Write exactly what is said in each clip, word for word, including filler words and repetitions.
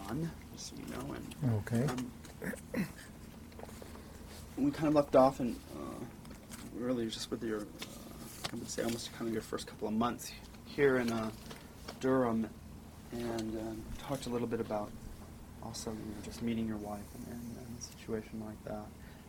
John, just so you know. And, Okay. Um, we kind of left off in uh, really just with your, uh, I would say almost kind of your first couple of months here in uh, Durham, and um, talked a little bit about also, you know, just meeting your wife and, and, and a situation like that.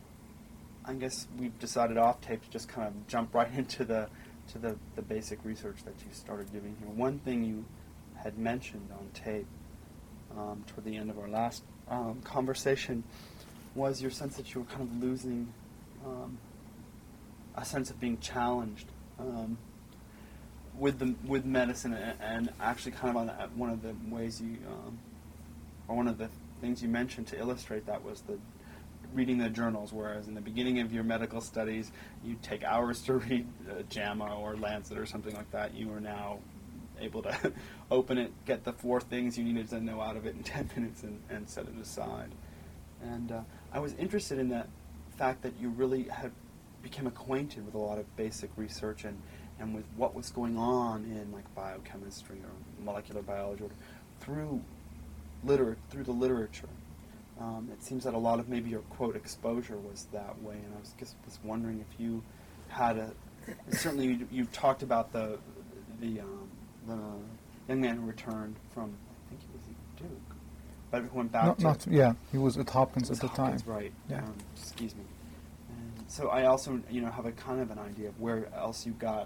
I guess we've decided off tape to just kind of jump right into the to the, the basic research that you started doing here. One thing you had mentioned on tape um, toward the end of our last um, conversation was your sense that you were kind of losing um, a sense of being challenged um, with the with medicine, and, and actually kind of on the, one of the ways you, um, or one of the things you mentioned to illustrate that was the reading the journals, whereas in the beginning of your medical studies, you'd take hours to read uh, JAMA or Lancet or something like that. You are now able to open it, get the four things you needed to know out of it in ten minutes, and, and set it aside. And uh, I was interested in that fact that you really had become acquainted with a lot of basic research and, and with what was going on in like biochemistry or molecular biology or through liter- through the literature. Um, it seems that a lot of maybe your, quote, exposure was that way, and I was just was wondering if you had a... Certainly you, you've talked about the the, um, the young man who returned from, I think he was at Duke, but who went back Not, to... not, yeah, he was at Hopkins was at the Hopkins, time. right. Yeah. Um, excuse me. And so I also, you know, have a kind of an idea of where else you got...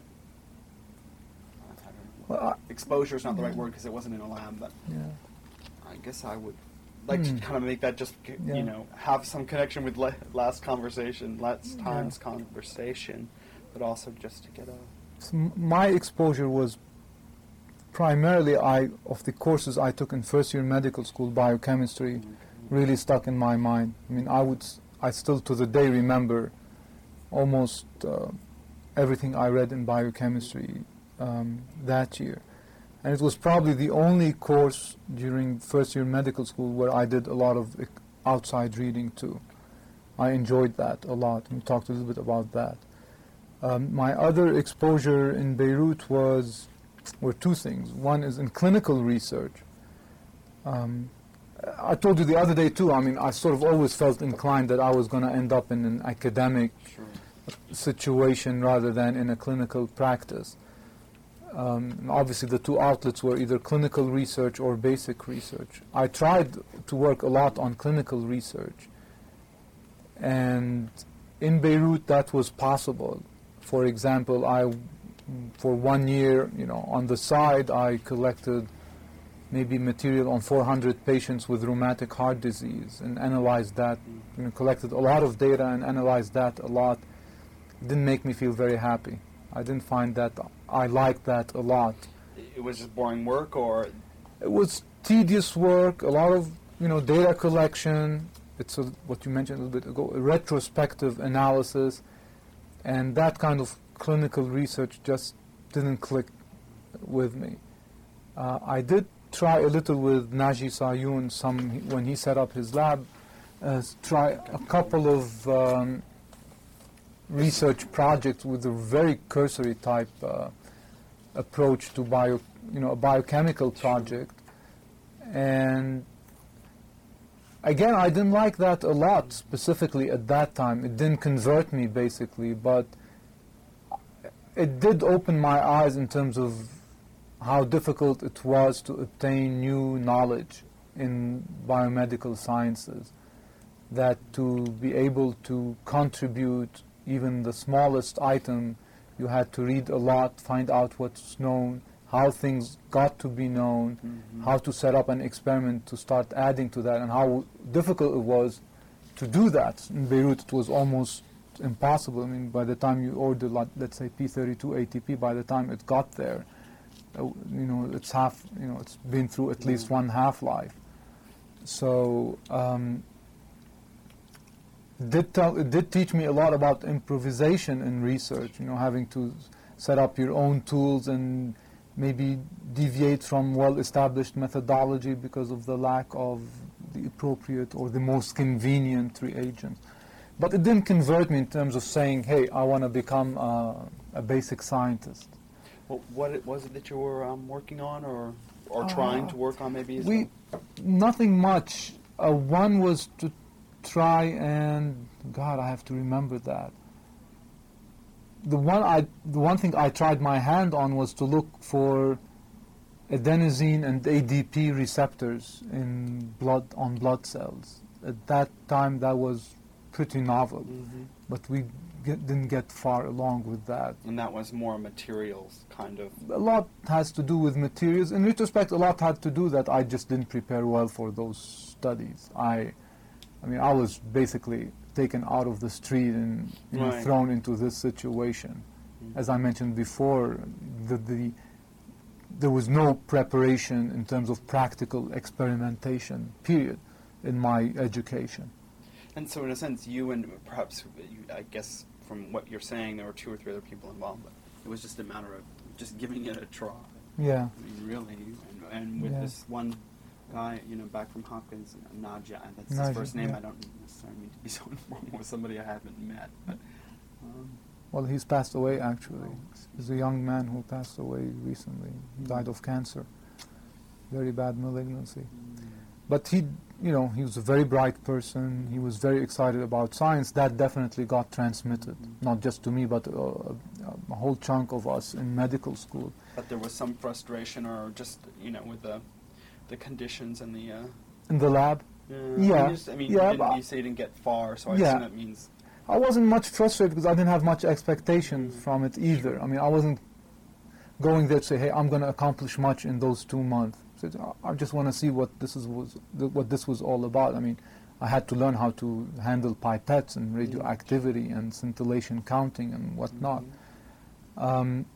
I don't know, Well, I, exposure is not the right yeah. word because it wasn't in a lab, but yeah. I guess I would like Hmm. to kind of make that just, c- Yeah. you know, have some connection with le- last conversation, last Yeah. time's conversation, but also just to get a... So m- my exposure was primarily I of the courses I took in first year medical school, biochemistry, really stuck in my mind. I mean, I would, s- I still to the day remember almost uh, everything I read in biochemistry um, that year. And it was probably the only course during first year medical school where I did a lot of ec- outside reading too. I enjoyed that a lot, and we talked a little bit about that. Um, my other exposure in Beirut was were two things. One is in clinical research. Um, I told you the other day too, I mean, I sort of always felt inclined that I was going to end up in an academic Sure. situation rather than in a clinical practice. Um, and obviously the two outlets were either clinical research or basic research. I tried to work a lot on clinical research, and in Beirut that was possible. For example, I, for one year, you know, on the side I collected maybe material on four hundred patients with rheumatic heart disease and analyzed that, you know, collected a lot of data and analyzed that a lot. It didn't make me feel very happy. I didn't find that I liked that a lot. It was just boring work, or... It was tedious work, a lot of, you know, data collection. It's a, what you mentioned a little bit ago, a retrospective analysis, and that kind of clinical research just didn't click with me. Uh, I did try a little with Naji Sayoun some when he set up his lab. Uh, try a couple of um, research projects with a very cursory type uh, approach to bio, you know, a biochemical project, and again, I didn't like that a lot, specifically at that time. It didn't convert me, basically, but it did open my eyes in terms of how difficult it was to obtain new knowledge in biomedical sciences, that to be able to contribute even the smallest item, you had to read a lot, find out what's known, how things got to be known, Mm-hmm. how to set up an experiment to start adding to that, and how difficult it was to do that. In Beirut, it was almost impossible. I mean, by the time you order, like, let's say, P thirty-two A T P, by the time it got there, uh, you know, it's half, you know, it's been through at Yeah. least one half-life. So, um, did tell, it did teach me a lot about improvisation in research, you know, having to set up your own tools and maybe deviate from well-established methodology because of the lack of the appropriate or the most convenient reagents. But it didn't convert me in terms of saying, hey, I want to become uh, a basic scientist. Well, what it, was it that you were um, working on, or or trying to work on maybe as We, well? nothing much. Uh, one was to try and, God, I have to remember that. The one I, the one thing I tried my hand on was to look for adenosine and A D P receptors in blood, on blood cells. At that time, that was pretty novel, Mm-hmm. but we get, didn't get far along with that. And that was more materials, kind of. A lot has to do with materials. In retrospect, a lot had to do that I just didn't prepare well for those studies. I, I mean, I was basically taken out of the street and you know, Right. thrown into this situation. Mhm. As I mentioned before, the, the there was no preparation in terms of practical experimentation, period, in my education. And so, in a sense, you and perhaps, you, I guess, from what you're saying, there were two or three other people involved, but it was just a matter of just giving it a try. Yeah. I mean, really. And, and with Yeah. this one guy, you know, back from Hopkins, Naja, that's Naja, his first name. yeah. I don't necessarily mean to be so informal with somebody I haven't met. But, um, Well, he's passed away, actually. Oh. He's a young man who passed away recently. He died of cancer. Very bad malignancy. But he, you know, he was a very bright person. He was very excited about science. That definitely got transmitted, not just to me, but uh, a whole chunk of us in medical school. but there was some frustration, or just, you know, with the the conditions and the. Uh, In the lab, uh, Yeah. I, just, I mean, Yeah, you, didn't, but- you say you didn't get far, so I Yeah. assume that means. I wasn't much frustrated because I didn't have much expectation from it either. I mean, I wasn't going there to say, "Hey, I'm going to accomplish much in those two months." So I I just want to see what this is was what this was all about. I mean, I had to learn how to handle pipettes and radioactivity and scintillation counting and whatnot. Um,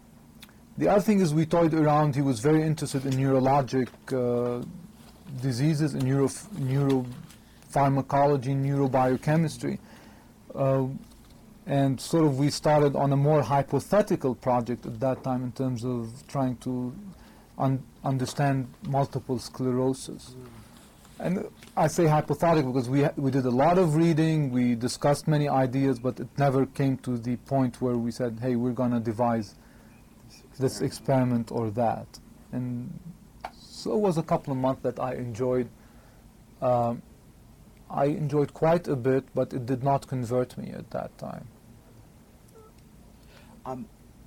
the other thing is we toyed around. He was very interested in neurologic uh, diseases, in neuro neuropharmacology, neurobiochemistry. Uh, and sort of we started on a more hypothetical project at that time in terms of trying to un understand multiple sclerosis. And I say hypothetical because we, ha we did a lot of reading, we discussed many ideas, but it never came to the point where we said, hey, we're going to devise this experiment or that. And so it was a couple of months that I enjoyed. Um, I enjoyed quite a bit, but it did not convert me at that time. Um,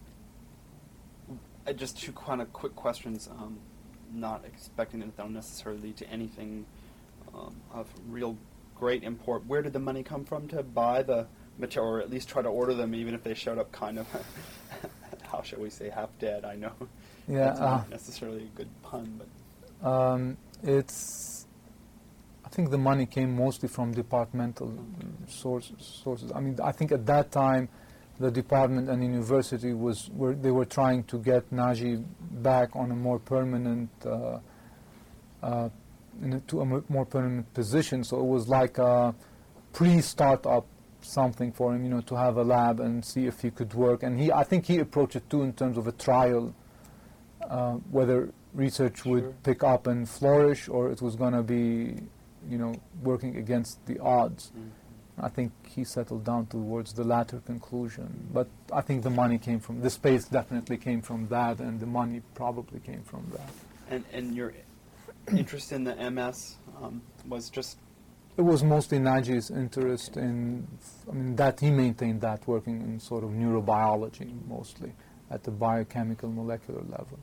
uh, just two kind of quick questions. Um, not expecting that they'll necessarily lead to anything um, of real great import. Where did the money come from to buy the material, or at least try to order them, even if they showed up kind of, how shall we say, half dead? I know Yeah, that's uh, not necessarily a good pun, but um, it's. I think the money came mostly from departmental sources. Sources. I mean, I think at that time, the department and university was were they were trying to get Naji back on a more permanent, uh, uh, in a, to a mo- more permanent position. So it was like a pre-startup something for him, you know, to have a lab and see if he could work. And he, I think, he approached it too in terms of a trial, uh, whether research would Sure. pick up and flourish, or it was going to be, you know, working against the odds. mm. I think he settled down towards the latter conclusion. But I think the money came from, the space definitely came from that, and the money probably came from that. and and your interest in the M S um, was just It was mostly Naji's interest in, I mean, that he maintained that working in sort of neurobiology mostly at the biochemical molecular level.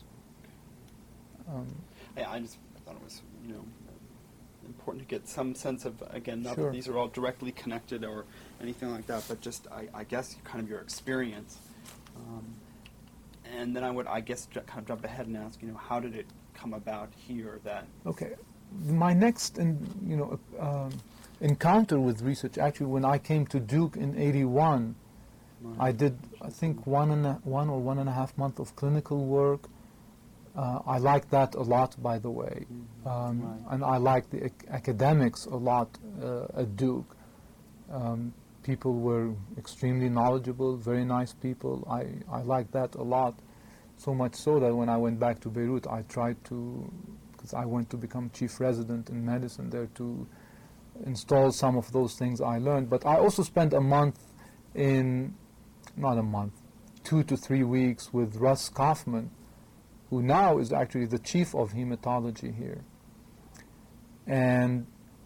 Um, I, I just thought it was, you know, important to get some sense of, again, not Sure. that these are all directly connected or anything like that, but just, I, I guess, kind of your experience. Um, and then I would, I guess, ju- kind of jump ahead and ask, you know, how did it come about here that, Okay, my next, in, you know, uh, um, encounter with research, actually, when I came to Duke in eighty-one, I did, I think, one and a, one or one and a half month of clinical work. Uh, I liked that a lot, by the way, um, Right. and I liked the ac- academics a lot uh, at Duke. Um, people were extremely knowledgeable, very nice people. I, I liked that a lot, so much so that when I went back to Beirut, I tried to, because I went to become chief resident in medicine there, to install some of those things I learned. But I also spent a month in, not a month, two to three weeks with Russ Kaufman, who now is actually the chief of hematology here. And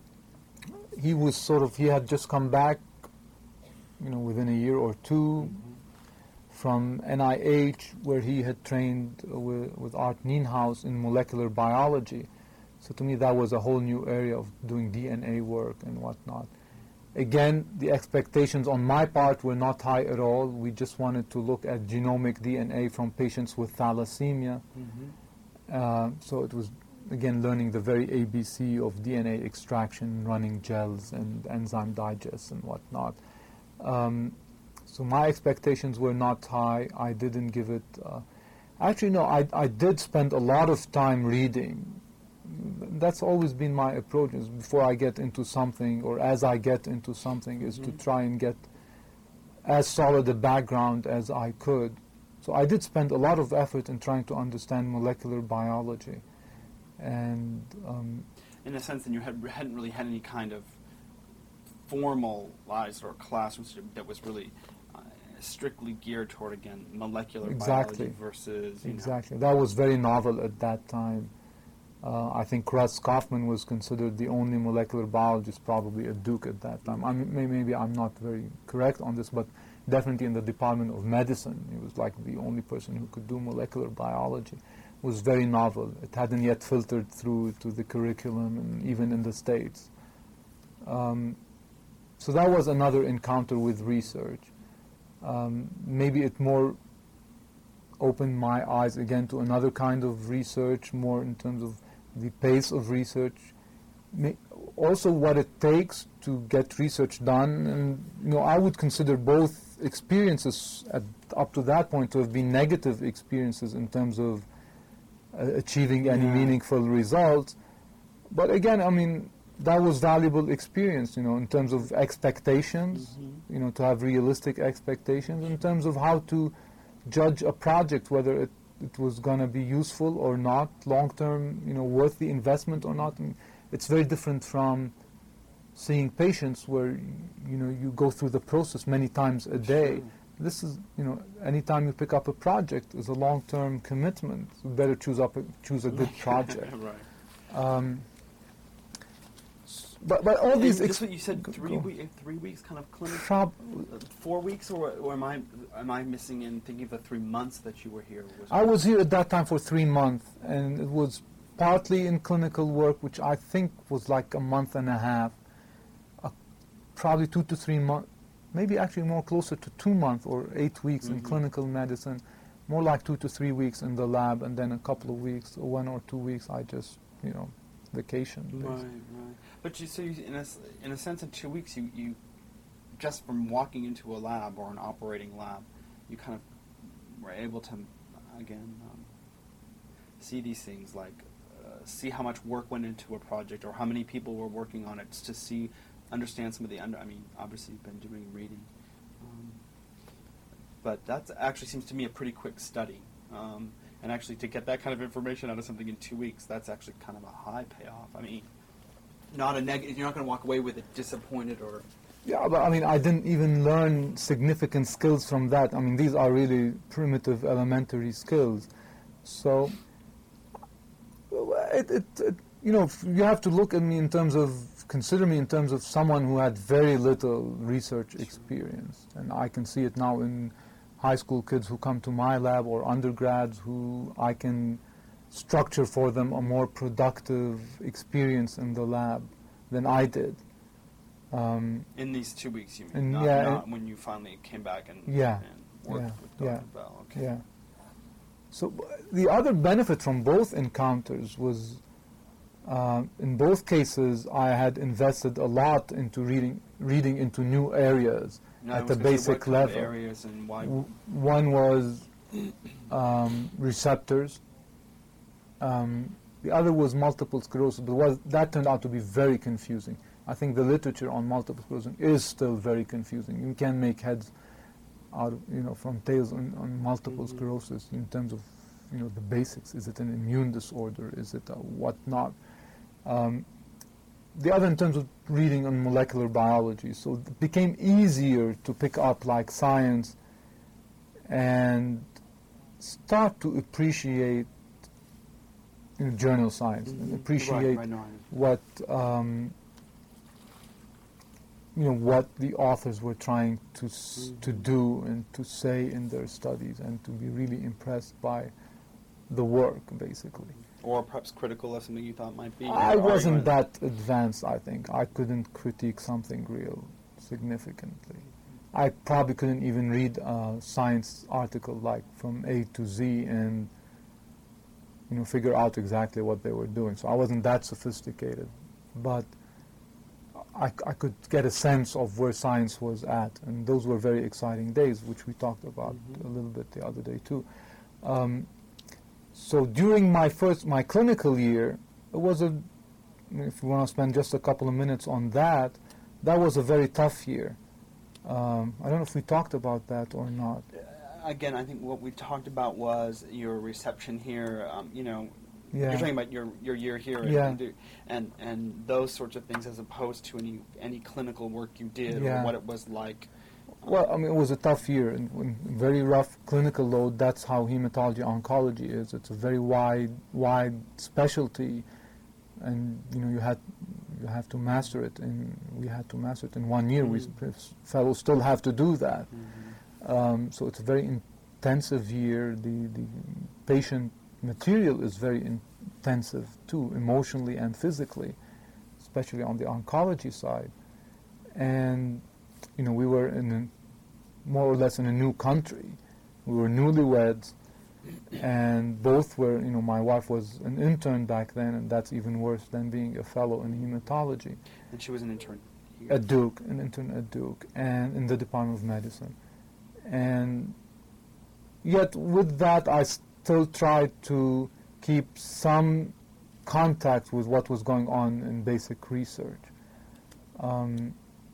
he was sort of, he had just come back, you know, within a year or two Mm-hmm. from N I H, where he had trained uh, with, with Art Nienhuis in molecular biology. So to me, that was a whole new area of doing D N A work and whatnot. Again, the expectations on my part were not high at all. We just wanted to look at genomic D N A from patients with thalassemia. Mm-hmm. Uh, so it was, again, learning the very A B C of D N A extraction, running gels and enzyme digests and whatnot. Um, so my expectations were not high. I didn't give it... Uh, actually, no, I, I did spend a lot of time reading. That's always been my approach, is before I get into something, or as I get into something, is Mm-hmm. to try and get as solid a background as I could. So I did spend a lot of effort in trying to understand molecular biology. And um, In a sense, then you had, hadn't really had any kind of formalized or classroom that was really uh, strictly geared toward, again, molecular Exactly. biology versus, you know, exactly. That was very novel at that time. Uh, I think Russ Kaufman was considered the only molecular biologist probably at Duke at that time. I mean, may- maybe I'm not very correct on this, but definitely in the Department of Medicine, he was like the only person who could do molecular biology. It was very novel. It hadn't yet filtered through to the curriculum, and even in the States. Um, so that was another encounter with research. Um, maybe it more opened my eyes again to another kind of research, more in terms of the pace of research, May, also what it takes to get research done. And you know, I would consider both experiences at, up to that point to have been negative experiences in terms of uh, achieving any Yeah. meaningful results. But again, I mean, that was valuable experience, you know, in terms of expectations, Mhm. you know, to have realistic expectations, in terms of how to judge a project, whether it, it was going to be useful or not, long-term, you know, worth the investment or not. I mean, it's very different from seeing patients where, you know, you go through the process many times a day. Sure. This is, you know, anytime you pick up a project is a long-term commitment. You better choose up a, choose a good project. Right. Um, s- but, but all these... And ex- just what you said, go- three go. week, three weeks kind of clinic, Prob- uh, four weeks, or, or am I am I missing in thinking of the three months that you were here? Was I was here at that time for three months, and it was partly in clinical work, which I think was like a month and a half, uh, probably two to three months, maybe actually more closer to two months or eight weeks in Mhm. clinical medicine, more like two to three weeks in the lab, and then a couple of weeks, or one or two weeks, I just, you know, vacation. Right, basically. right. But you so you, in a s- in a sense, in two weeks, you, you just from walking into a lab or an operating lab, you kind of were able to again um, see these things, like uh, see how much work went into a project or how many people were working on it, to see, understand some of the under. I mean, obviously you've been doing reading, um, but that actually seems to me a pretty quick study. Um, and actually, to get that kind of information out of something in two weeks, that's actually kind of a high payoff. I mean, not a negative. You're not going to walk away with it disappointed or. Yeah, but I mean, I didn't even learn significant skills from that. I mean, these are really primitive, elementary skills. So, it, it, it, you know, you have to look at me in terms of, consider me in terms of someone who had very little research experience. And I can see it now in high school kids who come to my lab, or undergrads who I can structure for them a more productive experience in the lab than I did. Um, In these two weeks, you mean? And not, yeah, not and- when you finally came back and, Yeah, and worked yeah, with Doctor yeah, Bell. Okay. Yeah. So uh, the other benefit from both encounters was, uh, in both cases, I had invested a lot into reading, reading into new areas Now, I at was the gonna say, basic what kind of level. areas and why? W- One was um, receptors. Um, the other was multiple sclerosis, but was, that turned out to be very confusing. I think the literature on multiple sclerosis is still very confusing. You can make heads out of, you know, from tails on, on multiple Mhm. sclerosis in terms of, you know, the basics. Is it an immune disorder? Is it a whatnot? Um, the other in terms of reading on molecular biology. So it became easier to pick up like science and start to appreciate you know, journal science, and Mhm. appreciate Right, right, no, I- what um, you know what the authors were trying to s- to Mhm. do and to say in their studies, and to be really impressed by the work, basically. Or perhaps critical of something you thought might be. I or wasn't argument. that advanced, I think. I couldn't critique something real significantly. I probably couldn't even read a science article like from A to Z and you know figure out exactly what they were doing. So I wasn't that sophisticated, but I, I could get a sense of where science was at, and those were very exciting days, which we talked about Mhm. a little bit the other day too. Um, so during my first, my clinical year, it was a, if you want to spend just a couple of minutes on that, that was a very tough year. Um, I don't know if we talked about that or not. Uh, Again, I think what we talked about was your reception here. Um, you know, Yeah. you're talking about your your year here, and, Yeah. and, do- and and those sorts of things, as opposed to any any clinical work you did Yeah. or what it was like. Well, I mean, it was a tough year, and, and very rough clinical load. That's how hematology oncology is. It's a very wide, wide specialty, and you know you had you have to master it, and we had to master it in one year. Mhm. We fellows still have to do that. Mhm. Um, so it's a very intensive year. The the patient material is very intensive too, emotionally and physically, especially on the oncology side. And you know, we were in a, more or less in a new country. We were newlyweds, and both were, you know, my wife was an intern back then, and that's even worse than being a fellow in hematology And she was an intern here. at Duke, an intern at Duke, and in the Department of Medicine. And yet, with that, I still tried to keep some contact with what was going on in basic research. Um,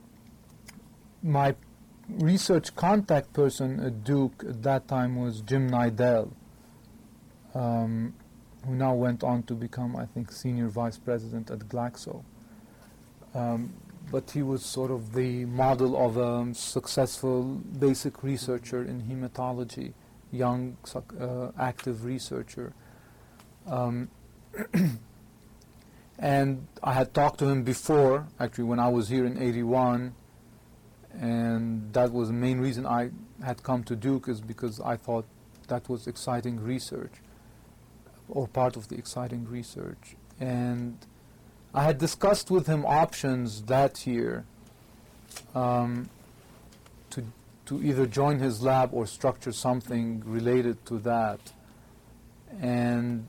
my research contact person at Duke at that time was Jim Nidell, um, who now went on to become, I think, senior vice president at Glaxo. Um, but he was sort of the model of a successful basic researcher in hematology, young, suc- uh, active researcher. Um, and I had talked to him before, actually, when I was here in eighty-one, and that was the main reason I had come to Duke, is because I thought that was exciting research, or part of the exciting research. And I had discussed with him options that year um, to to either join his lab or structure something related to that. And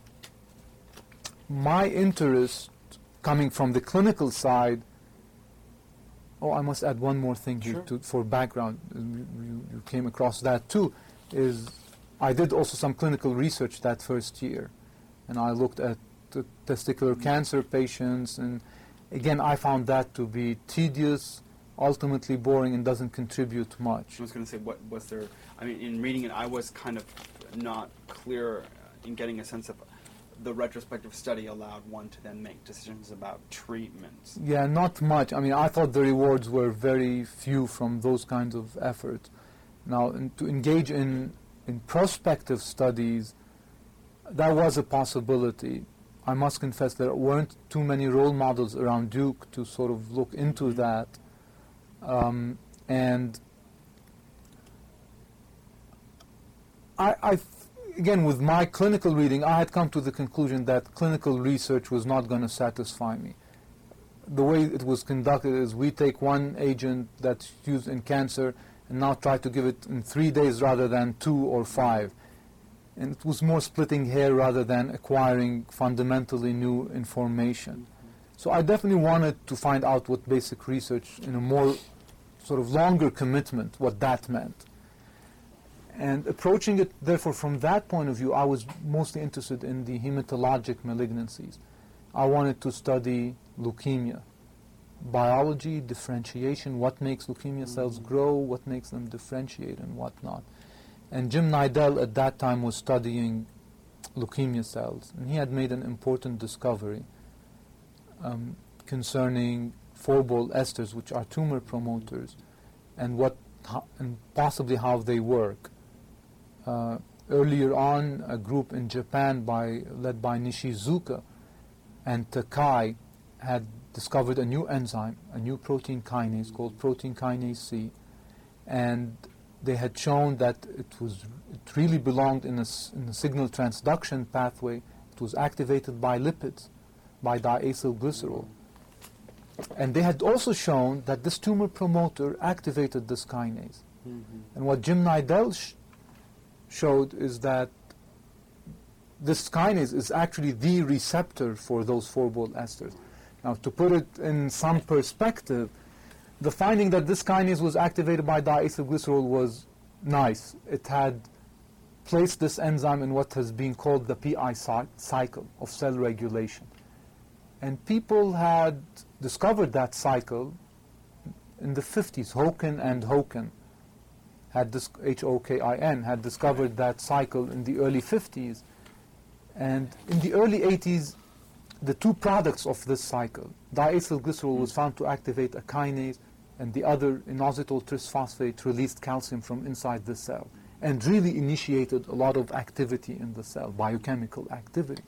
my interest, coming from the clinical side, oh, I must add one more thing here Sure. to, for background. You, you, you came across that too. Is I did also some clinical research that first year, and I looked at the testicular cancer patients, and again, I found that to be tedious, ultimately boring, and doesn't contribute much. I was going to say, what was there? I mean, in reading it, I was kind of not clear in getting a sense of the retrospective study allowed one to then make decisions about treatments. Yeah, not much. I mean, I thought the rewards were very few from those kinds of efforts. Now, in, to engage in, in prospective studies, that was a possibility. I must confess there weren't too many role models around Duke to sort of look into Mhm. that. Um, and I, I th- again, with my clinical reading, I had come to the conclusion that clinical research was not going to satisfy me. The way it was conducted is we take one agent that's used in cancer and now try to give it in three days rather than two or five. And it was more splitting hair rather than acquiring fundamentally new information. So I definitely wanted to find out what basic research in a more sort of longer commitment, what that meant. And approaching it, therefore, from that point of view, I was mostly interested in the hematologic malignancies. I wanted to study leukemia, biology, differentiation, what makes leukemia cells grow, what makes them differentiate, and what not. And Jim Nidell at that time was studying leukemia cells, and he had made an important discovery um, concerning four-ball esters, which are tumor promoters, and what, how, and possibly how they work. Uh, earlier on, a group in Japan by, led by Nishizuka and Takai had discovered a new enzyme, a new protein kinase called protein kinase C, and they had shown that it was it really belonged in a, in a signal transduction pathway. It was activated by lipids, by diacylglycerol. And they had also shown that this tumor promoter activated this kinase. Mm-hmm. And what Jim Nidell sh showed is that this kinase is actually the receptor for those four-bol esters. Now, to put it in some perspective, the finding that this kinase was activated by diacylglycerol was nice. It had placed this enzyme in what has been called the P I cycle of cell regulation. And people had discovered that cycle in the fifties. Hokin and Hokin, had this, H O K I N, had discovered that cycle in the early fifties. And in the early eighties, the two products of this cycle, diacylglycerol was found to activate a kinase, and the other, inositol trisphosphate, released calcium from inside the cell and really initiated a lot of activity in the cell, biochemical activity.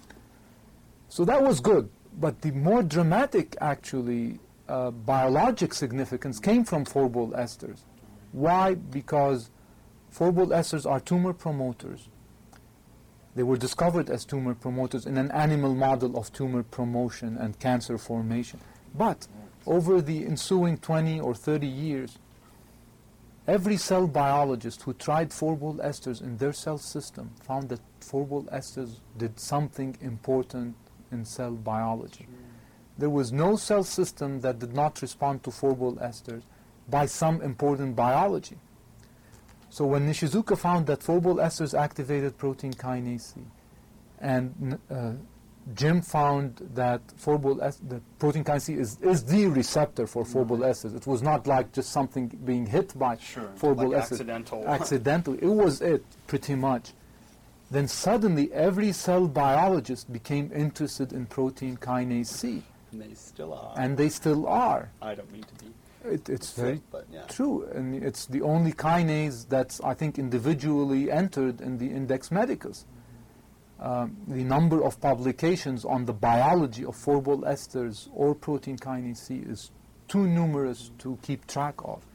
So that was good, but the more dramatic, actually, uh, biologic significance came from four-bol esters. Why? Because four-bol esters are tumor promoters. They were discovered as tumor promoters in an animal model of tumor promotion and cancer formation. But over the ensuing twenty or thirty years, every cell biologist who tried four-bol esters in their cell system found that four-bol esters did something important in cell biology. There was no cell system that did not respond to four-bol esters by some important biology. So when Nishizuka found that four-bol esters activated protein kinase C, and uh, Jim found that four-bol the protein kinase C is, is the receptor for four-bol esters. It was not like just something being hit by sure, four-bol like esters. Accidental. Accidentally. It was it, pretty much. Then suddenly every cell biologist became interested in protein kinase C. And they still are. And they still are. I don't mean to be. It, it's very but, yeah. true, and it's the only kinase that's, I think, individually entered in the Index Medicus. Um, the number of publications on the biology of four-bol esters or protein kinase C is too numerous to keep track of.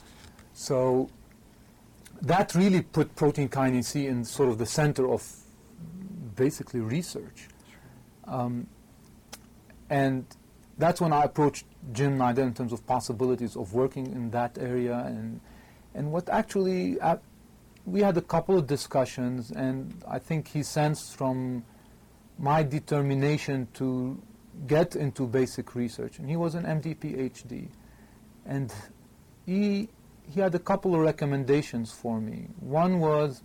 So that really put protein kinase C in sort of the center of basically research. Um, and that's when I approached Jim Nidell in terms of possibilities of working in that area. And, and what actually, uh, we had a couple of discussions, and I think he sensed from my determination to get into basic research. And he was an M D PhD. And he, he had a couple of recommendations for me. One was,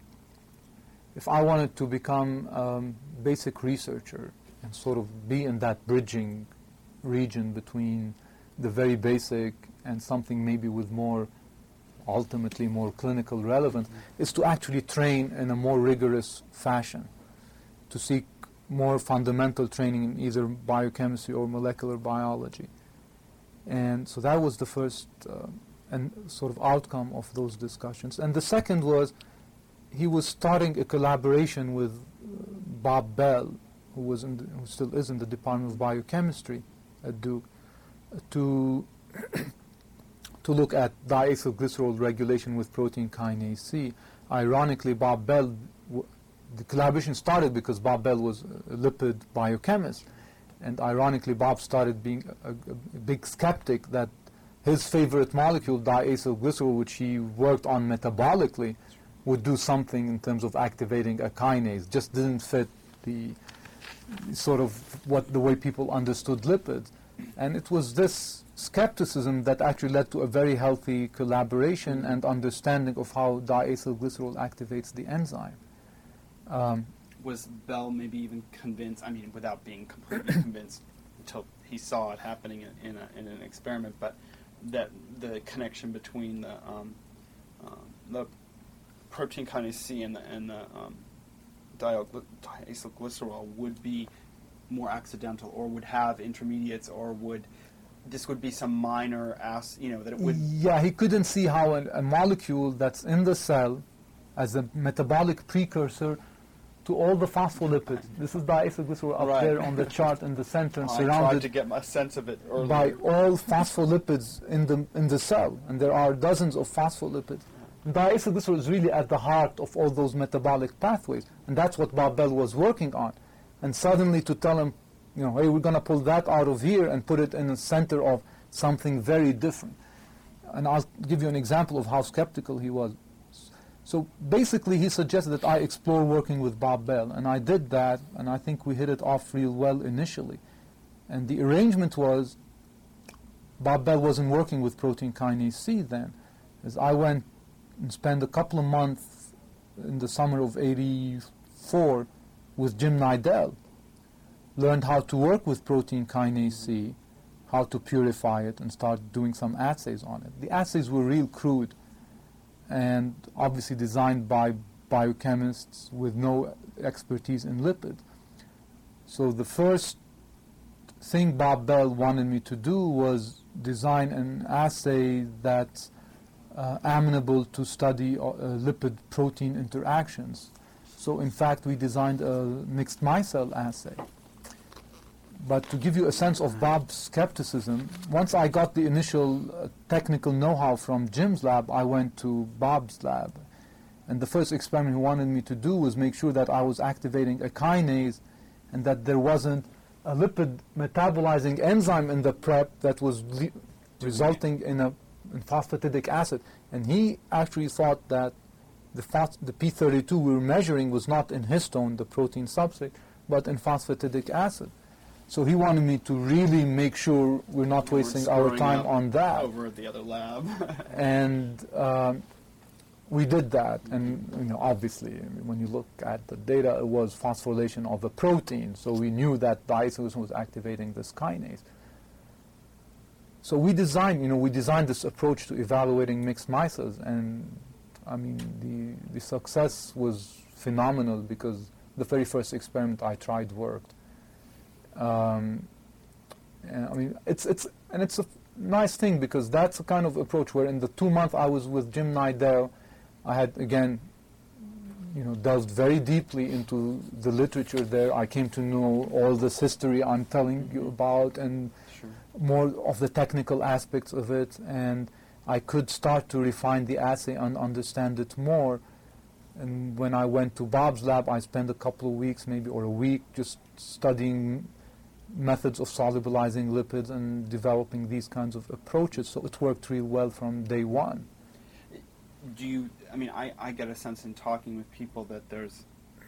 if I wanted to become a um, basic researcher and sort of be in that bridging region between the very basic and something maybe with more, ultimately more clinical relevance, mm-hmm. is to actually train in a more rigorous fashion, to seek more fundamental training in either biochemistry or molecular biology. And so that was the first uh, and sort of outcome of those discussions. And the second was, he was starting a collaboration with uh, Bob Bell, who was in the, who still is in the Department of Biochemistry at Duke, uh, to to look at diacylglycerol regulation with protein kinase C. Ironically, Bob Bell, w the collaboration started because Bob Bell was a lipid biochemist, and ironically, Bob started being a, a, a big skeptic that his favorite molecule, diacylglycerol, which he worked on metabolically, would do something in terms of activating a kinase. Just didn't fit the sort of what the way people understood lipids. And it was this skepticism that actually led to a very healthy collaboration and understanding of how diacylglycerol activates the enzyme. Um, was Bell maybe even convinced, I mean, without being completely convinced until he saw it happening in, in, a, in an experiment, but that the connection between the, um, uh, the protein kinase C and the, and the um, diacylglycerol would be more accidental, or would have intermediates, or would this would be some minor as you know that it would. Yeah, he couldn't see how an, a molecule that's in the cell as a metabolic precursor to all the phospholipids. This is diacylglycerol up Right. there on the chart in the center, and I tried to surrounded get my sense of it earlier. by all phospholipids in the in the cell, and there are dozens of phospholipids. Diacylglycerol is really at the heart of all those metabolic pathways, and that's what Bob Bell was working on. And suddenly to tell him, you know, hey, we're going to pull that out of here and put it in the center of something very different. And I'll give you an example of how skeptical he was. So basically, he suggested that I explore working with Bob Bell, and I did that, and I think we hit it off real well initially. And the arrangement was, Bob Bell wasn't working with protein kinase C then, as I went and spent a couple of months in the summer of eighty-four with Jim Nidell, learned how to work with protein kinase C, how to purify it, and start doing some assays on it. The assays were real crude, and obviously designed by biochemists with no expertise in lipids. So the first thing Bob Bell wanted me to do was design an assay that's uh, amenable to study uh, lipid-protein interactions. So in fact, we designed a mixed micelle assay. But to give you a sense of Bob's skepticism, once I got the initial uh, technical know-how from Jim's lab, I went to Bob's lab. And the first experiment he wanted me to do was make sure that I was activating a kinase and that there wasn't a lipid metabolizing enzyme in the prep that was le- resulting in a in phosphatidic acid. And he actually thought that the, phos- the P thirty-two we were measuring was not in histone, the protein substrate, but in phosphatidic acid. So he wanted me to really make sure we're not We're wasting our screwing time up on that. over at the other lab. And um, we did that. And you know, obviously, when you look at the data, it was phosphorylation of a protein. So we knew that diacylglycerol was activating this kinase. So we designed, you know, we designed this approach to evaluating mixed micelles, and I mean, the the success was phenomenal because the very first experiment I tried worked. Um, and, I mean, it's it's and it's a nice thing because that's a kind of approach where in the two months I was with Jim Nidell, I had again, you know, delved very deeply into the literature there. I came to know all this history I'm telling you about and Sure. more of the technical aspects of it, and I could start to refine the assay and understand it more. And when I went to Bob's lab, I spent a couple of weeks, maybe, or a week, just studying methods of solubilizing lipids and developing these kinds of approaches. So it worked real well from day one. Do you, I mean, I, I get a sense in talking with people that there's,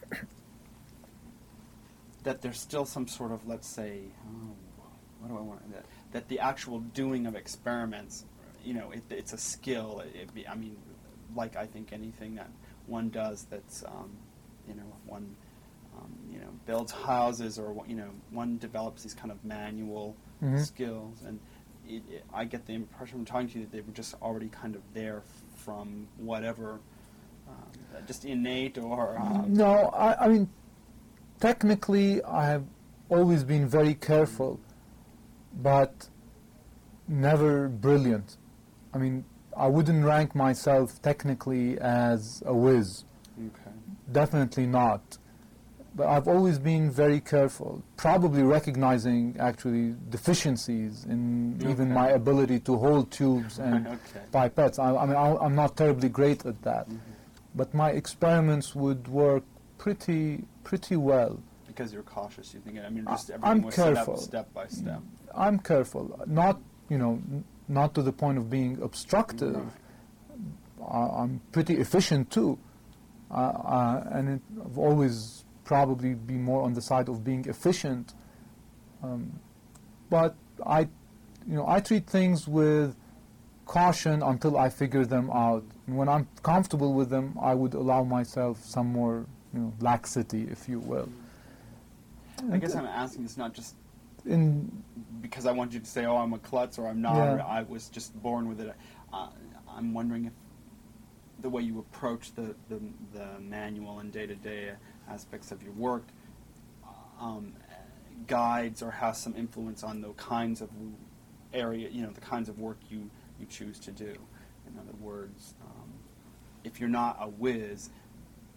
that there's still some sort of, let's say, oh, what do I want, that, that the actual doing of experiments, you know, it, it's a skill. It, it be, I mean, like I think anything that one does that's, um, you know, one, um, you know, builds houses or, you know, one develops these kind of manual Mhm. skills. And it, it, I get the impression from talking to you that they were just already kind of there f- from whatever, um, just innate or... Um, No, I, I mean, technically I have always been very careful, but never brilliant. I mean, I wouldn't rank myself technically as a whiz. Okay. Definitely not. But I've always been very careful, probably recognizing actually deficiencies in even Okay. my ability to hold tubes and Okay. pipettes. I, I mean, I, I'm not terribly great at that. Mhm. But my experiments would work pretty pretty well. Because you're cautious, you think. I mean, I- just everything I'm was set careful. up step by step. I'm careful, not you know, n- not to the point of being obstructive. Right. I, I'm pretty efficient too, uh, uh, and it, I've always probably been more on the side of being efficient. Um, but I, you know, I treat things with caution until I figure them out. And when I'm comfortable with them, I would allow myself some more, you know, laxity, if you will. I guess I'm asking this not just In because I want you to say, oh, I'm a klutz or I'm not, Yeah. or I was just born with it. Uh, I'm wondering if the way you approach the, the, the manual and day-to-day aspects of your work um, guides or has some influence on the kinds of area, you know, the kinds of work you, you choose to do. In other words, um, if you're not a whiz,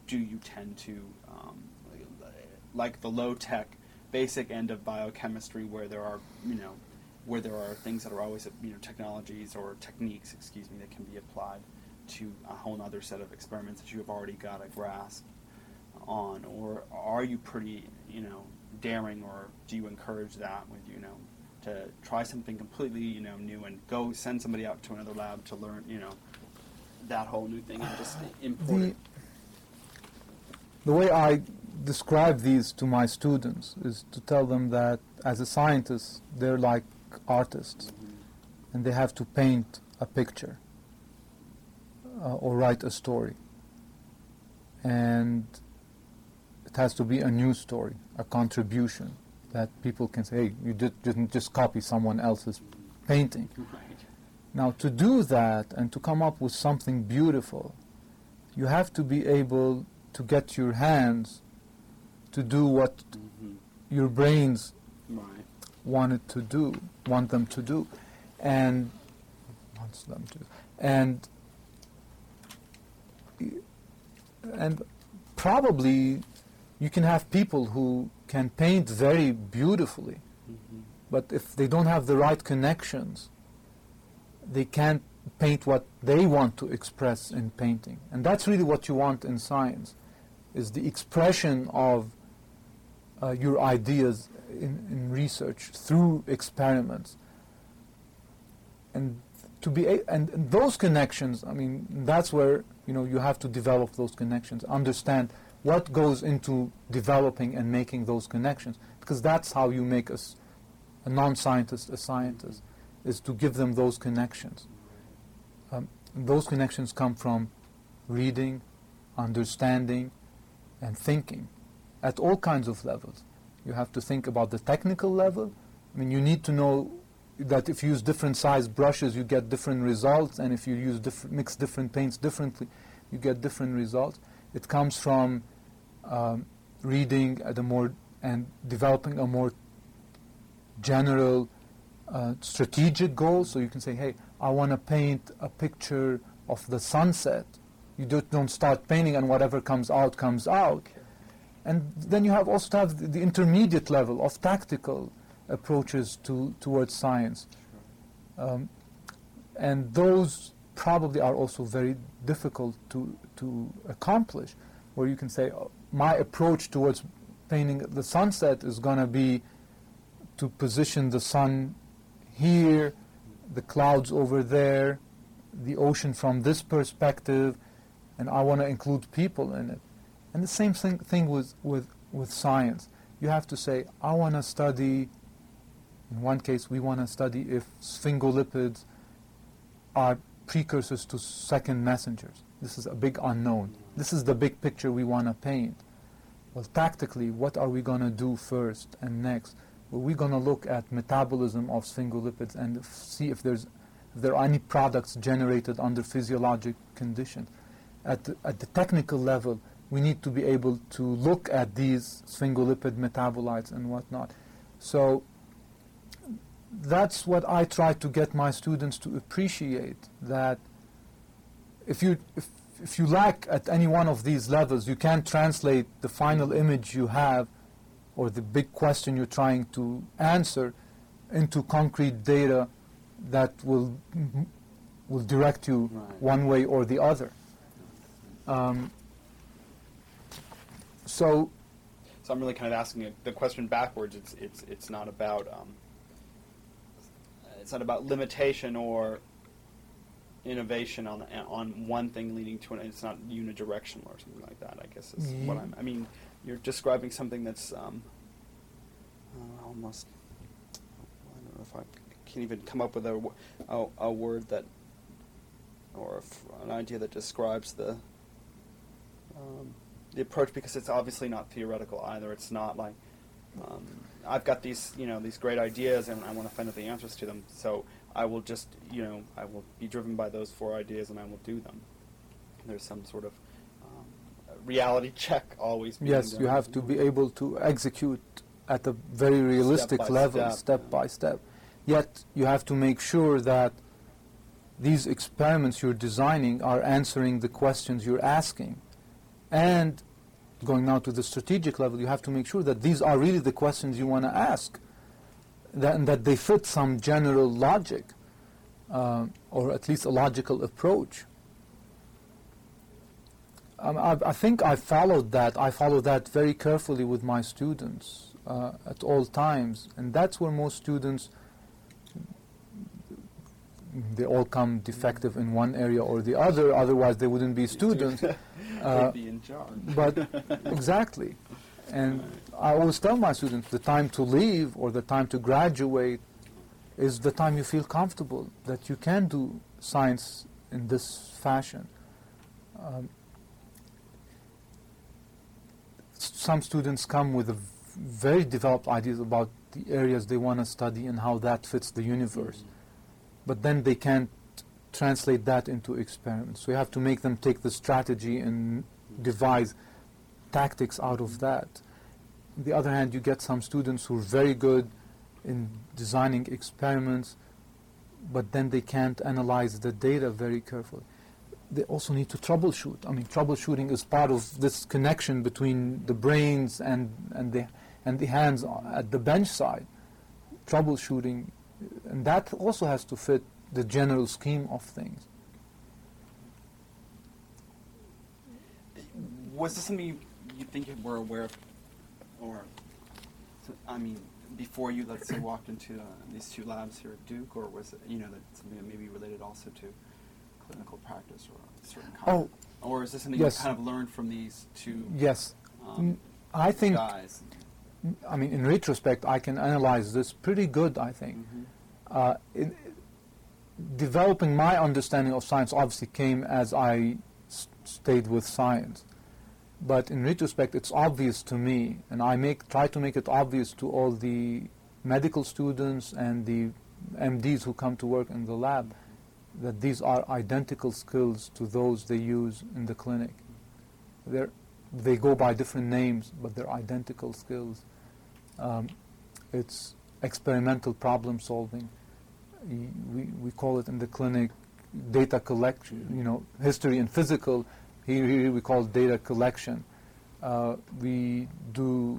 do you tend to, um, like the low-tech, basic end of biochemistry, where there are, you know, where there are things that are always, you know, technologies or techniques, excuse me, that can be applied to a whole other set of experiments that you have already got a grasp on, or are you pretty, you know, daring, or do you encourage that with, you know, to try something completely, you know, new and go send somebody out to another lab to learn, you know, that whole new thing and just import The, it? the way I describe these to my students is to tell them that as a scientist, they're like artists, Mm-hmm. and they have to paint a picture uh, or write a story. And it has to be a new story, a contribution that people can say, hey, you did, didn't just copy someone else's painting. Right. Now, to do that and to come up with something beautiful, you have to be able to get your hands to do what Mm-hmm. your brains Right. wanted to do, want them to do, and wants them to, and and probably you can have people who can paint very beautifully, Mm-hmm. but if they don't have the right connections, they can't paint what they want to express in painting. And that's really what you want in science, is the expression of uh, your ideas in, in research through experiments. And to be a- and, and those connections, I mean, that's where, you know, you have to develop those connections, understand what goes into developing and making those connections, because that's how you make us a non-scientist a scientist, is to give them those connections. Um, those connections come from reading, understanding, and thinking at all kinds of levels. You have to think about the technical level. I mean, you need to know that if you use different size brushes, you get different results, and if you use diff- mix different paints differently, you get different results. It comes from um, reading at a more and developing a more general uh, strategic goal. So you can say, hey, I want to paint a picture of the sunset. You don't, don't start painting and whatever comes out, comes out. And then you have also to have the, the intermediate level of tactical approaches to towards science. Um, and those probably are also very difficult to, to accomplish, where you can say, oh, my approach towards painting the sunset is going to be to position the sun here, the clouds over there, the ocean from this perspective, and I want to include people in it. And the same thing, thing with, with, with science. You have to say, I want to study, in one case we want to study if sphingolipids are precursors to second messengers. This is a big unknown. This is the big picture we want to paint. Well, tactically, what are we going to do first and next? Well, we're going to look at metabolism of sphingolipids and f- see if there's if there are any products generated under physiologic conditions. At the, at the technical level, we need to be able to look at these sphingolipid metabolites and whatnot. So that's what I try to get my students to appreciate, that if you if, if you lack at any one of these levels, you can't translate the final image you have or the big question you're trying to answer into concrete data that will will direct you Right. one way or the other. Um, so, So I'm really kind of asking it- the question backwards. It's it's it's not about um, it's not about limitation or innovation on on one thing leading to an. It's not unidirectional or something like that. I guess is what Ye- I'm. I mean, you're describing something that's um, uh, almost. I don't know if I can even come up with a wo- a, a word that or a f an idea that describes the. Um, the approach, because it's obviously not theoretical either. It's not like um, I've got these, you know, these great ideas and I want to find out the answers to them. So I will just, you know, I will be driven by those four ideas and I will do them. There's some sort of um, reality check always being yes, done. you have to be able to execute at a very realistic by level, step, step yeah. by step. Yet you have to make sure that these experiments you're designing are answering the questions you're asking. And going now to the strategic level, you have to make sure that these are really the questions you want to ask, that, and that they fit some general logic, uh, or at least a logical approach. Um, I, I think I followed that. I followed that very carefully with my students uh, at all times, and that's where most students, they all come defective in one area or the other, otherwise they wouldn't be students. Uh, They'd be in charge. but exactly. And I always tell my students the time to leave or the time to graduate is the time you feel comfortable that you can do science in this fashion. Um, some students come with a v- very developed ideas about the areas they want to study and how that fits the universe. Mm-hmm. But then they can't translate that into experiments. So you have to make them take the strategy and devise tactics out of that. On the other hand, you get some students who are very good in designing experiments, but then they can't analyze the data very carefully. They also need to troubleshoot. I mean, troubleshooting is part of this connection between the brains and, and, the, and the hands at the bench side. Troubleshooting, and that also has to fit the general scheme of things. Was this something you, you think you were aware of, or, I mean, before you, let's say, walked into uh, these two labs here at Duke, or was it, you know, that something that maybe related also to clinical practice or a certain kind? Oh, or is this something yes. you kind of learned from these two Yes. um, I think, guys? I mean, in retrospect, I can analyze this pretty good, I think. Mm-hmm. Uh, in, developing my understanding of science obviously came as I s- stayed with science. But in retrospect, it's obvious to me, and I make try to make it obvious to all the medical students and the M Ds who come to work in the lab, that these are identical skills to those they use in the clinic. They're, they go by different names, but they're identical skills. Um, it's experimental problem solving. Y- We, we call it in the clinic data collection, you know, history and physical. Here, here we call it data collection. Uh, we do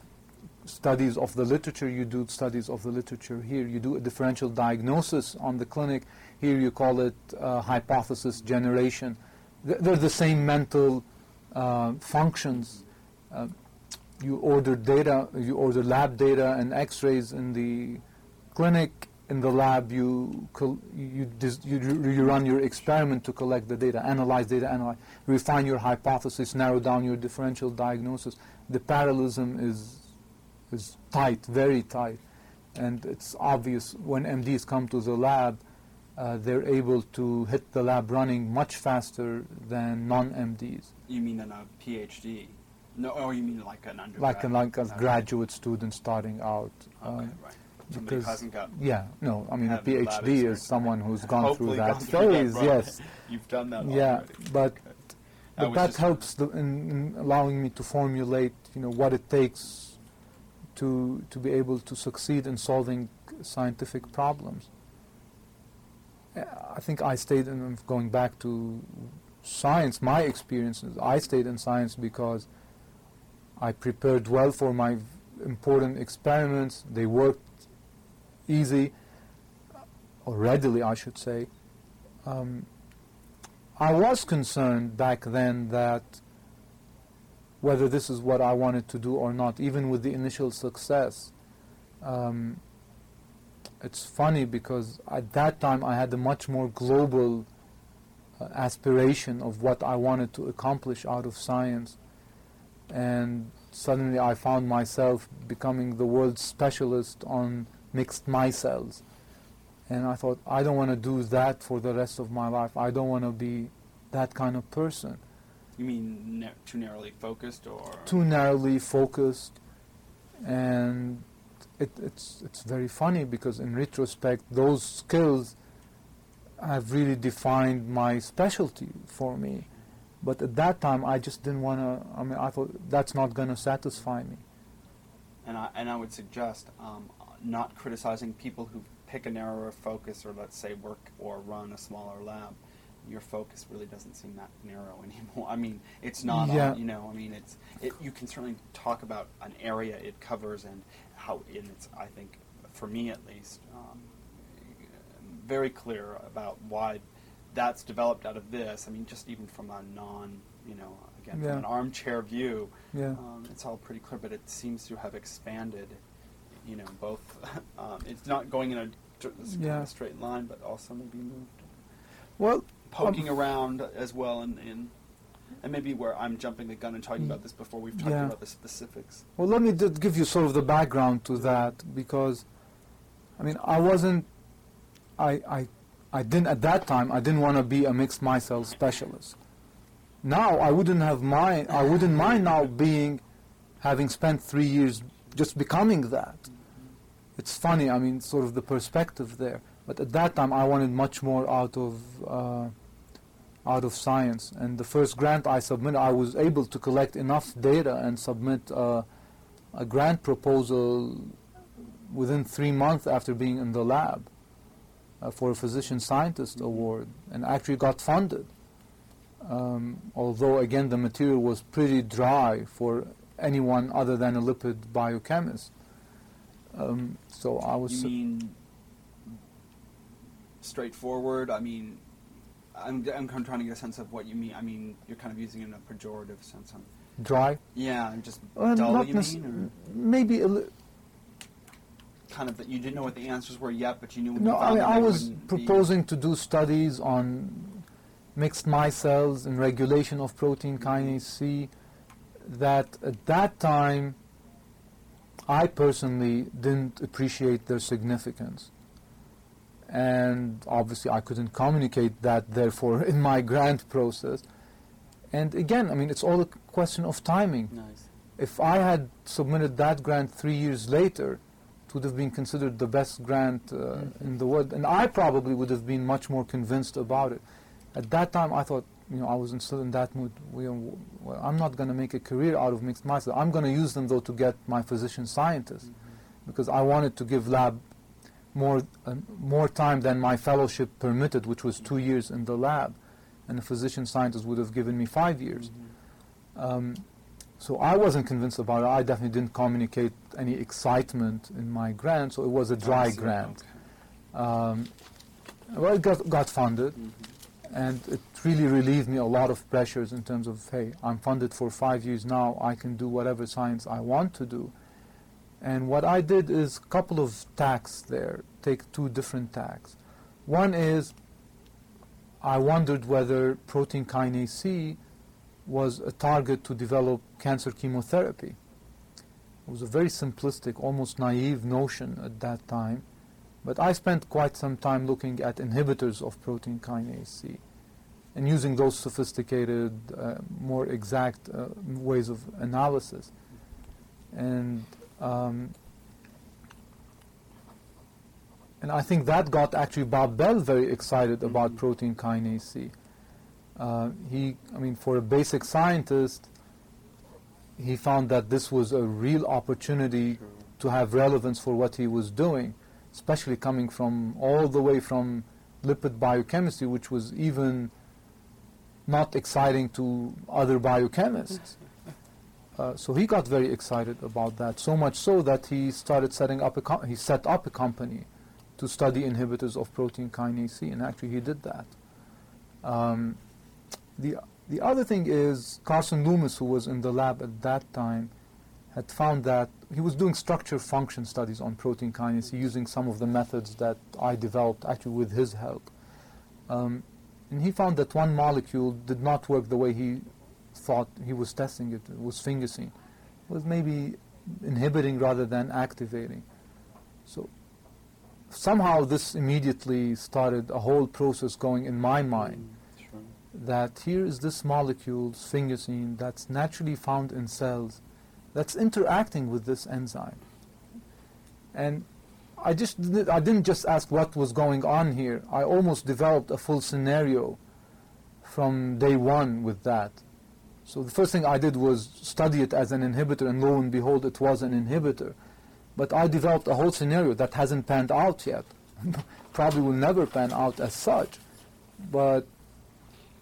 studies of the literature. You do studies of the literature here. You do a differential diagnosis on the clinic. Here you call it uh, hypothesis generation. Th- they're the same mental uh, functions. Uh, you order data, you order lab data and x-rays in the clinic. In the lab, you, col- you, dis- you, you run your experiment to collect the data, analyze data, analyze, refine your hypothesis, narrow down your differential diagnosis. The parallelism is, is tight, very tight. And it's obvious when M Ds come to the lab, uh, they're able to hit the lab running much faster than non-M Ds. You mean in a PhD? No, or you mean like an undergrad? Like, a, like a Okay. graduate student starting out. Okay, uh, right. Somebody who because- hasn't got Yeah, no, I mean, a have the lab PhD experience. is someone who's gone Hopefully through that gone through that phase, run. yes. You've done that Yeah, already. but, Okay. I but was that just- helps the, in, in allowing me to formulate, you know, what it takes to, to be able to succeed in solving scientific problems. Uh, I think I stayed in, going back to science, my experiences, I stayed in science because I prepared well for my important experiments. They worked easy, or readily, I should say. Um, I was concerned back then that whether this is what I wanted to do or not, even with the initial success. Um, it's funny because at that time I had a much more global uh, aspiration of what I wanted to accomplish out of science. And suddenly I found myself becoming the world's specialist on mixed micelles. And I thought, I don't want to do that for the rest of my life. I don't want to be that kind of person. You mean na- too narrowly focused, or Too narrowly focused. And it, it's, it's very funny because in retrospect, those skills have really defined my specialty for me. But at that time, I just didn't want to, I mean, I thought that's not going to satisfy me. And I and I would suggest um, not criticizing people who pick a narrower focus, or let's say work or run a smaller lab. your focus really doesn't seem that narrow anymore. I mean, it's not, Yeah. on, you know, I mean, it's, it, you can certainly talk about an area it covers and how, and it's, I think, for me at least, um, very clear about why that's developed out of this. I mean, just even from a non, you know, again, Yeah. from an armchair view, Yeah. um, it's all pretty clear, but it seems to have expanded, you know, both, um, it's not going in a tr- kind Yeah. of straight line, but also maybe moved, Well, poking around as well, and, and, and maybe where I'm jumping the gun and talking about this before we've talked Yeah. about the specifics. Well, let me just give you sort of the background to that, because, I mean, I wasn't, I, I, I didn't, at that time, I didn't want to be a mixed micelle specialist. Now, I wouldn't have mind, I wouldn't mind now being, having spent three years just becoming that. It's funny, I mean, sort of the perspective there. But at that time, I wanted much more out of, uh, out of science. And the first grant I submitted, I was able to collect enough data and submit uh, a grant proposal within three months after being in the lab uh, for a physician scientist award, and actually got funded. Um, although, again, the material was pretty dry for anyone other than a lipid biochemist. Um, so I was... You mean straightforward? I mean, I'm, I'm kind of trying to get a sense of what you mean. I mean, you're kind of using it in a pejorative sense. I'm, dry? yeah, I'm just Uh, dull, not you nec- mean? maybe a li- Or kind of that you didn't know what the answers were yet, but you knew when No, you I found mean, them I they was wouldn't be- proposing to do studies on mixed micelles and regulation of protein kinase C that at that time I personally didn't appreciate their significance. And obviously I couldn't communicate that, therefore, in my grant process. And again, I mean, it's all a question of timing. Nice. If I had submitted that grant three years later, it would have been considered the best grant uh, Mm-hmm. in the world, and I probably would have been much more convinced about it. At that time, I thought, you know, I was in- still in that mood. We, well, I'm not going to make a career out of mixed micelles. I'm going to use them, though, to get my physician scientist, because I wanted to give lab more uh, more time than my fellowship permitted, which was two years in the lab, and a physician scientist would have given me five years. Um, so I wasn't convinced about it. I definitely didn't communicate any excitement in my grant, so it was a dry I see. grant. Okay. Um, well, it got, got funded, Mhm. and it really relieved me a lot of pressures in terms of, hey, I'm funded for five years now, I can do whatever science I want to do. And what I did is a couple of tacks there, take two different tacks. One is I wondered whether protein kinase C was a target to develop cancer chemotherapy. It was a very simplistic, almost naive notion at that time, but I spent quite some time looking at inhibitors of protein kinase C and using those sophisticated, uh, more exact uh, ways of analysis. And um, and I think that got actually Bob Bell very excited about Mhm. protein kinase C. Uh, he, I mean, for a basic scientist, he found that this was a real opportunity Sure. to have relevance for what he was doing, especially coming from all the way from lipid biochemistry, which was even not exciting to other biochemists. Uh, so he got very excited about that, so much so that he started setting up a co- he set up a company to study inhibitors of protein kinase C, and actually he did that. Um, the the other thing is Carson Loomis, who was in the lab at that time, had found that he was doing structure function studies on protein kinase C using some of the methods that I developed actually with his help. Um, and he found that one molecule did not work the way he thought he was testing it. It was sphingosine. It was maybe inhibiting rather than activating. So somehow this immediately started a whole process going in my mind, Mm, sure. that here is this molecule, sphingosine, that's naturally found in cells, that's interacting with this enzyme. And I just didn't, I didn't just ask what was going on here. I almost developed a full scenario from day one with that. So the first thing I did was study it as an inhibitor, and lo and behold, it was an inhibitor. But I developed a whole scenario that hasn't panned out yet. Probably will never pan out as such. But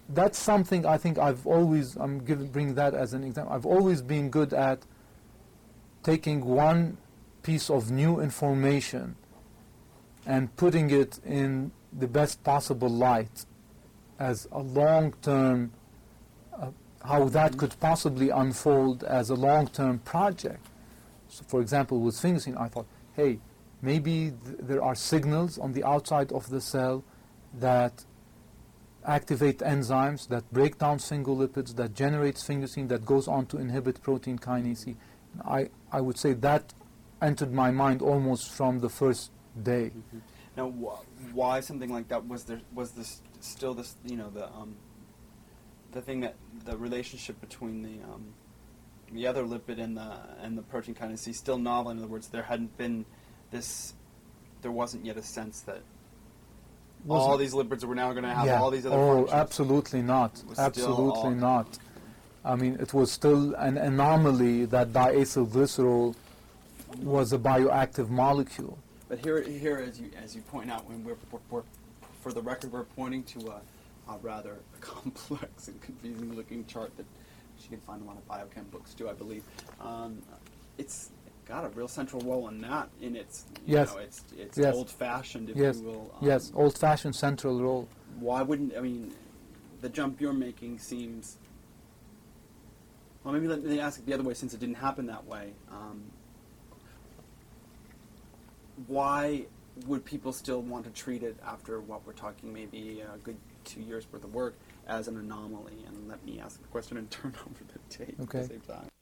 that's something I think I've always, I'm giving, bring that as an example, I've always been good at taking one piece of new information and putting it in the best possible light as a long-term, uh, how that could possibly unfold as a long-term project. So for example, with sphingosine, I thought, hey, maybe th- there are signals on the outside of the cell that activate enzymes that break down sphingolipids, that generate sphingosine, that goes on to inhibit protein kinase C. I, I would say that entered my mind almost from the first day. Mm-hmm. Now, wh- why something like that? Was there was this still this you know the um, the thing that the relationship between the um, the other lipid and the and the protein kinase C still novel? In other words, there hadn't been this. There wasn't yet a sense that Wasn't- all these lipids were now going to have Yeah. all these other Oh, functions. absolutely not. It was still Absolutely all- not. I mean, it was still an anomaly that diacylglycerol was a bioactive molecule. But here, here, as you as you point out, when we're, we're, we're for the record, we're pointing to a, a rather complex and confusing-looking chart that you can find in a lot of biochem books too, I believe. Um, it's got a real central role in that. In its, you Yes. know, it's it's Yes. old-fashioned, if Yes. you will. Um, Yes, old-fashioned central role. Why wouldn't I mean? The jump you're making seems. Well, maybe let me ask it the other way, since it didn't happen that way. Um, why would people still want to treat it after what we're talking, maybe a good two years worth of work, as an anomaly? And let me ask the question and turn over the tape Okay. at the same time.